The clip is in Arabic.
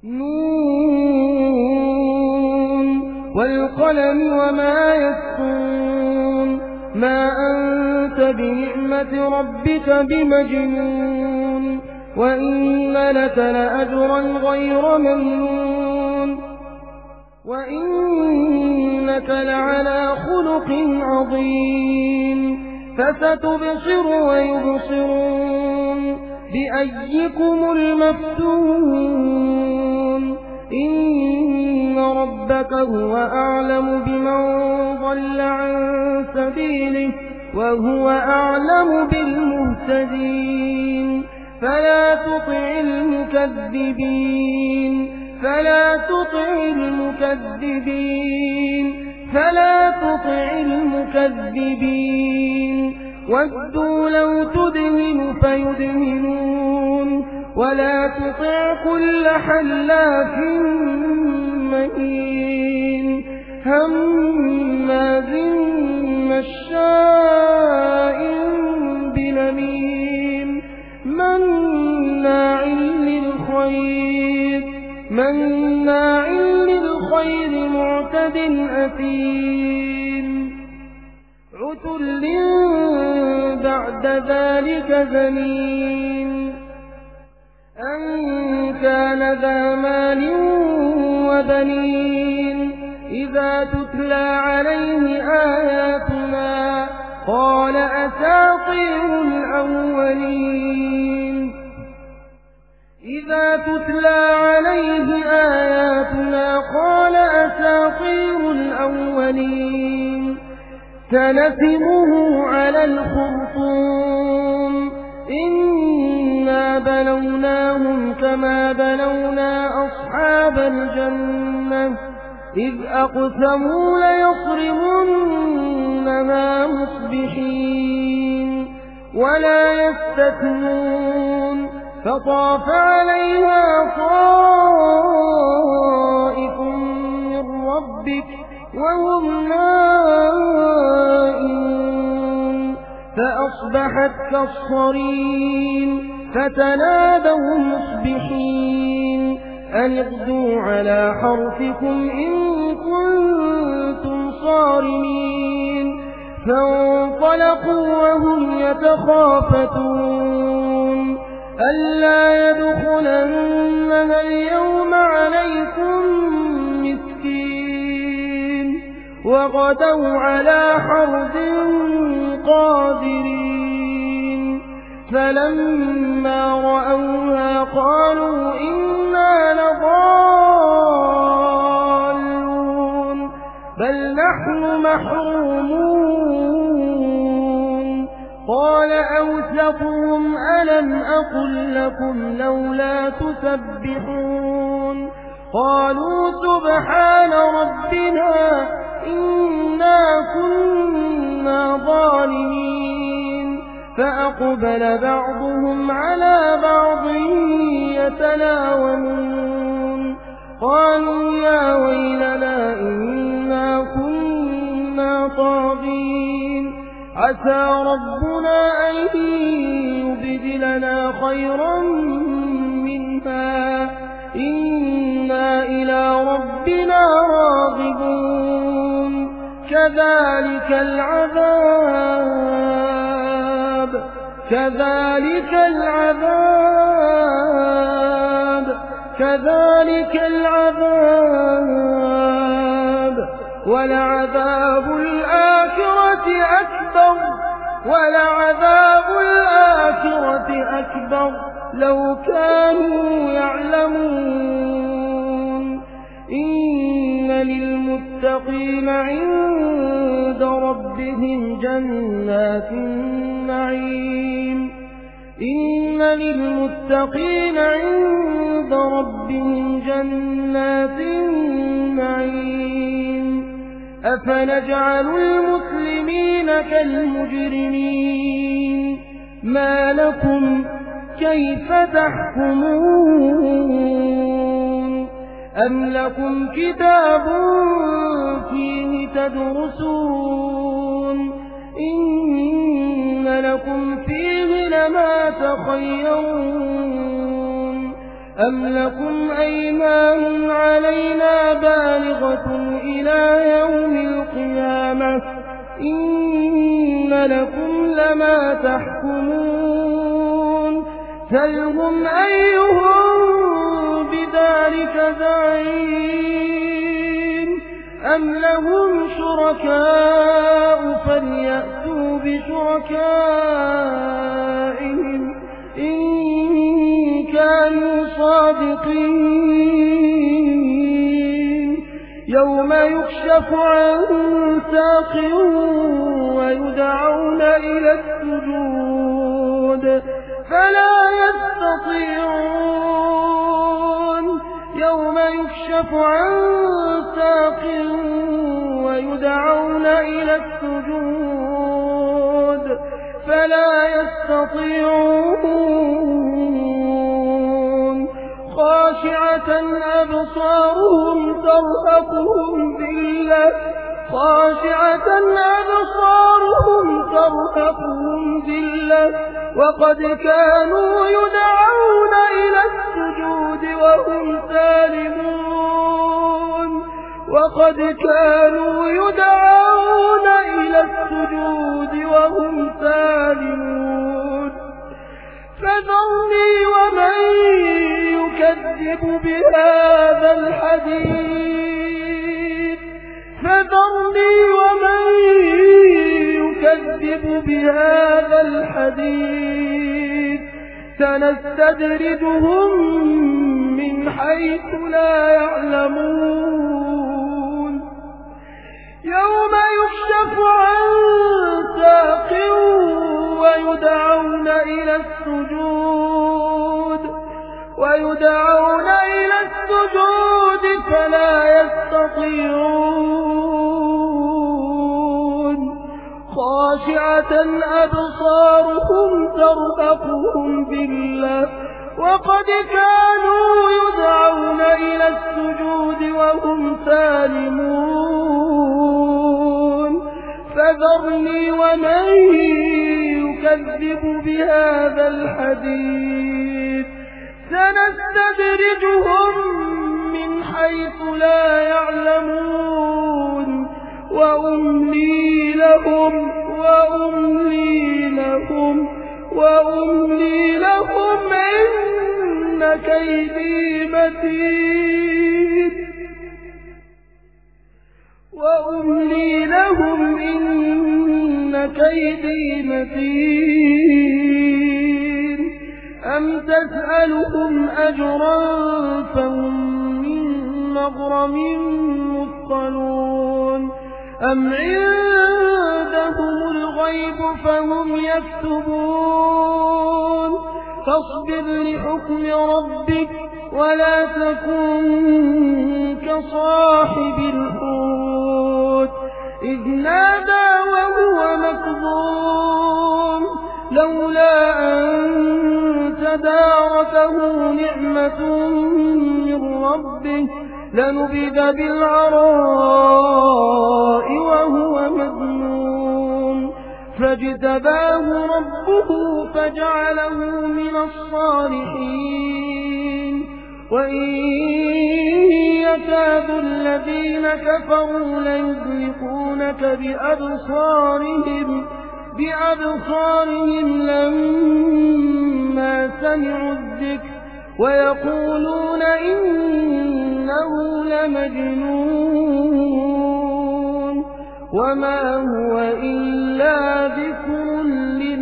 نون والقلم وما يسطرون ما أنت بنعمة ربك بمجنون وإن لك لأجرا غير ممنون وإنك لعلى خلق عظيم فستبصر ويبصرون بأيكم المفتون إن ربك هو أعلم بمن ضل عن سبيله وهو أعلم بالمهتدين فلا تطع المكذبين ودوا لو تدهن فيدهنون ولا تطع كل حلاف مهين هماز مشاء بنميم مناع للخير معتد أثيم عتل بعد ذلك زنيم أن كان ذا مال وبنين إذا تتلى عليه آياتنا قال أساطير الأولين سنسمه على الخرطوم إنا بلوناهم كما بلونا أصحاب الجنة إذ أقسموا ليصرمنها مصبحين ولا يستثنون فطاف عليها طائف من ربك وهم نائمون فأصبحت كالصريم فتنادوا مصبحين أن اغدوا على حرثكم إن كنتم صارمين فانطلقوا وهم يتخافتون ألا يدخلنها اليوم عليكم مسكين وغدوا على حرد قادرين فلما رأوها قالوا إنا لضالون بل نحن محرومون قال أوسطهم ألم أقل لكم لولا تسبحون قالوا سبحان ربنا إنا كنا ظالمين فأقبل بعضهم على بعض يتلاومون قالوا يا ويلنا إنا كنا طاغين عسى ربنا أن يبدلنا خيرا منها إنا إلى ربنا راغبون كذلك العذاب ولعذاب الآخرة أكبر لو كانوا يعلمون إن للمتقين عند ربهم جنات النعيم أفنجعل المسلمين كالمجرمين ما لكم كيف تحكمون أم لكم كتاب فيه تدرسون إن لكم فيه لما تخيرون أم لكم أيمان علينا بالغة إلى يوم القيامة إن لكم لما تحكمون سلهم أيهم بذلك زعيم أم لهم شركاء فليأتوا بشركائهم إن كانوا صادقين يوم يكشف عن ساق ويدعون إلى السجود فلا يستطيعون يوم يكشف عن ساق ويدعون إلى السجود فلا يستطيعون خاشعة أبصارهم ترهقهم ذلة وقد كانوا يدعون إلى السجود وهم سالمون فذرني ومن يكذب بهذا الحديث سنستدرجهم من حيث لا يعلمون يوم يكشف عن ساق ويدعون إلى السجود فلا يستطيعون خاشعة أبصارهم ترهقهم ذلة وقد كانوا يدعون إلى السجود وهم سالمون فذرني ومن يكذب بهذا الحديث سنستدرجهم من حيث لا يعلمون وأملي لهم إن كيدي متين أم تسألهم أجرا فهم من مغرم مثقلون أم عندهم الغيب فهم يكتبون فاصبر لحكم ربك ولا تكن كصاحب الحوت إذ نادى وهو مكظوم لولا أن تداركه نعمة من ربه لنبذ بالعراء وهو مذموم فاجتباه ربه فجعله من الصالحين وإن يكاد الذين كفروا ليزلقونك بأبصارهم لما سمعوا الذكر ويقولون إنه لمجنون وما هو إلا ذكر